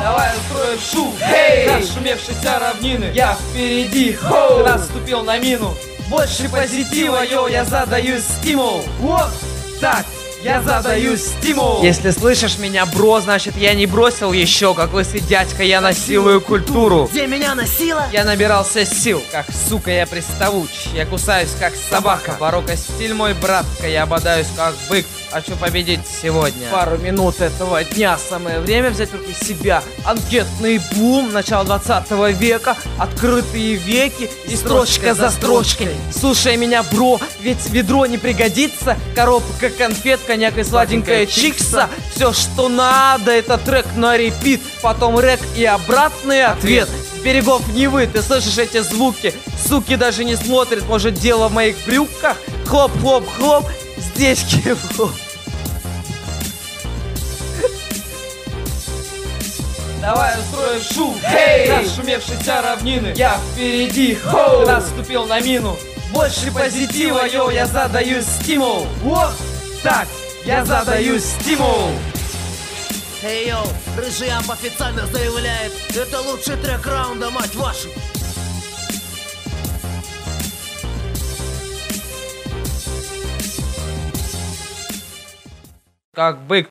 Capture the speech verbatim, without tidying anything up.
Давай устроим шум, hey! Нашумевшейся равнины. Я впереди, хоу! Наступил на мину. Больше позитива, йоу, я задаю стимул. Вот так. Я задаю стимул. Если слышишь меня, бро, значит я не бросил еще. Как лысый дядька, я насилую культуру. Где меня носило? Я набирался сил, как сука я приставуч. Я кусаюсь как собака. Барокко стиль мой, братка, я бодаюсь как бык. Хочу победить сегодня. Пару минут этого дня, самое время взять в руки себя. Анкетный бум, начало двадцатого века. Открытые веки и строчка за строчкой. Слушай меня, бро, ведь ведро не пригодится. Коробка конфет, коньяк и сладенькая чикса. Все, что надо, это трек на репит. Потом рэк и обратный ответ. С берегов Невы ты слышишь эти звуки. Суки даже не смотрят, может дело в моих брюках. Хлоп-хлоп-хлоп, здесь кивок. Давай устроим шум, hey! Нашумевшейся равнины. Я впереди, хоу! Наступил на мину. Больше позитива, йоу, я задаю стимул. Вот так, я задаю стимул. Эй, йоу, Рыжий Амп официально заявляет, это лучший трек раунда, мать вашу. Как бык.